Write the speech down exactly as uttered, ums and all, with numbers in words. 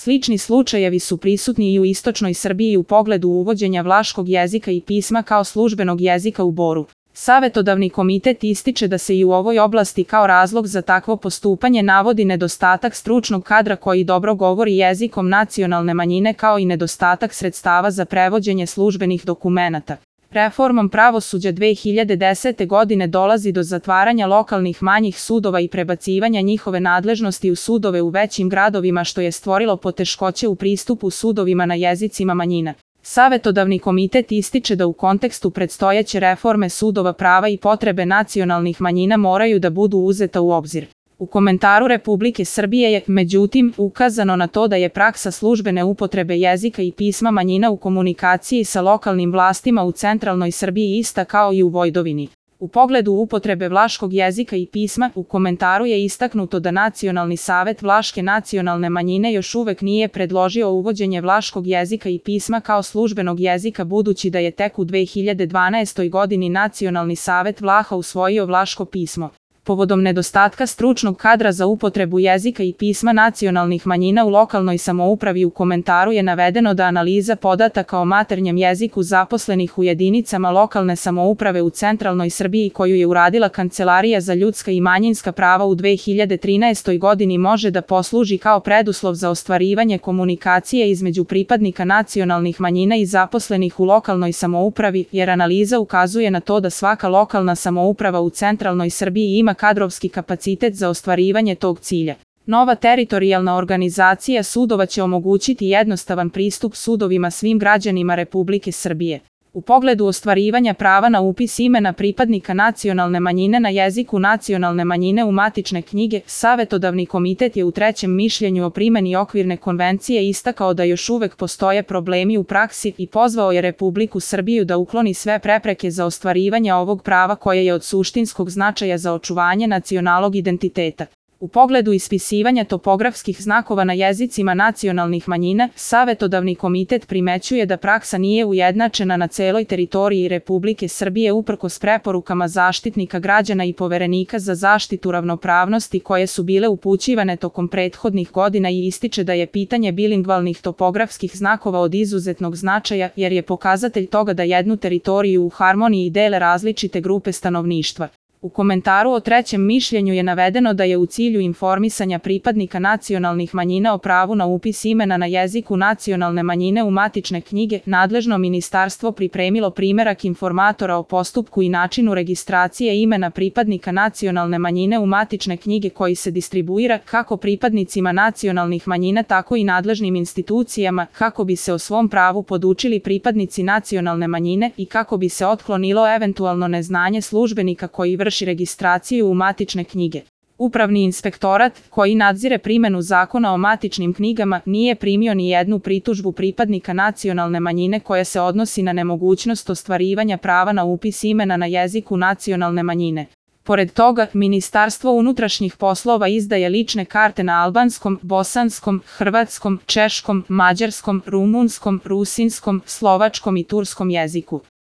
Slični slučajevi su prisutni i u istočnoj Srbiji u pogledu uvođenja vlaškog jezika i pisma kao službenog jezika u Boru. Savetodavni komitet ističe da se i u ovoj oblasti kao razlog za takvo postupanje navodi nedostatak stručnog kadra koji dobro govori jezikom nacionalne manjine kao i nedostatak sredstava za prevođenje službenih dokumenata. Reformom pravosuđa dve hiljade desete. godine dolazi do zatvaranja lokalnih manjih sudova i prebacivanja njihove nadležnosti u sudove u većim gradovima što je stvorilo poteškoće u pristupu sudovima na jezicima manjina. Savetodavni komitet ističe da u kontekstu predstojeće reforme sudova prava i potrebe nacionalnih manjina moraju da budu uzeta u obzir. U komentaru Republike Srbije je, međutim, ukazano na to da je praksa službene upotrebe jezika i pisma manjina u komunikaciji sa lokalnim vlastima u centralnoj Srbiji ista kao i u Vojvodini. U pogledu upotrebe vlaškog jezika i pisma, u komentaru je istaknuto da Nacionalni savet vlaške nacionalne manjine još uvek nije predložio uvođenje vlaškog jezika i pisma kao službenog jezika budući da je tek u dve hiljade dvanaestoj. godini Nacionalni savet Vlaha usvojio vlaško pismo. Povodom nedostatka stručnog kadra za upotrebu jezika i pisma nacionalnih manjina u lokalnoj samoupravi u komentaru je navedeno da analiza podataka o maternjem jeziku zaposlenih u jedinicama lokalne samouprave u centralnoj Srbiji koju je uradila Kancelarija za ljudska i manjinska prava u dve hiljade trinaestoj. godini može da posluži kao preduslov za ostvarivanje komunikacije između pripadnika nacionalnih manjina i zaposlenih u lokalnoj samoupravi, jer analiza ukazuje na to da svaka lokalna samouprava u centralnoj Srbiji ima kadrovski kapacitet za ostvarivanje tog cilja. Nova teritorijalna organizacija sudova će omogućiti jednostavan pristup sudovima svim građanima Republike Srbije. U pogledu ostvarivanja prava na upis imena pripadnika nacionalne manjine na jeziku nacionalne manjine u matične knjige, Savetodavni komitet je u trećem mišljenju o primeni okvirne konvencije istakao da još uvek postoje problemi u praksi i pozvao je Republiku Srbiju da ukloni sve prepreke za ostvarivanje ovog prava koje je od suštinskog značaja za očuvanje nacionalnog identiteta. U pogledu ispisivanja topografskih znakova na jezicima nacionalnih manjina, Savetodavni komitet primećuje da praksa nije ujednačena na celoj teritoriji Republike Srbije uprkos preporukama Zaštitnika građana i Poverenika za zaštitu ravnopravnosti koje su bile upućivane tokom prethodnih godina i ističe da je pitanje bilingvalnih topografskih znakova od izuzetnog značaja jer je pokazatelj toga da jednu teritoriju u harmoniji dele različite grupe stanovništva. U komentaru o trećem mišljenju je navedeno da je u cilju informisanja pripadnika nacionalnih manjina o pravu na upis imena na jeziku nacionalne manjine u matične knjige, nadležno ministarstvo pripremilo primerak informatora o postupku i načinu registracije imena pripadnika nacionalne manjine u matične knjige koji se distribuira kako pripadnicima nacionalnih manjina tako i nadležnim institucijama kako bi se o svom pravu podučili pripadnici nacionalne manjine i kako bi se otklonilo eventualno neznanje službenika koji vrši registraciju u matične knjige. Upravni inspektorat, koji nadzire primenu zakona o matičnim knjigama, nije primio ni jednu pritužbu pripadnika nacionalne manjine koja se odnosi na nemogućnost ostvarivanja prava na upis imena na jeziku nacionalne manjine. Pored toga, Ministarstvo unutrašnjih poslova izdaje lične karte na albanskom, bosanskom, hrvatskom, češkom, mađarskom, rumunskom, rusinskom, slovačkom i turskom jeziku.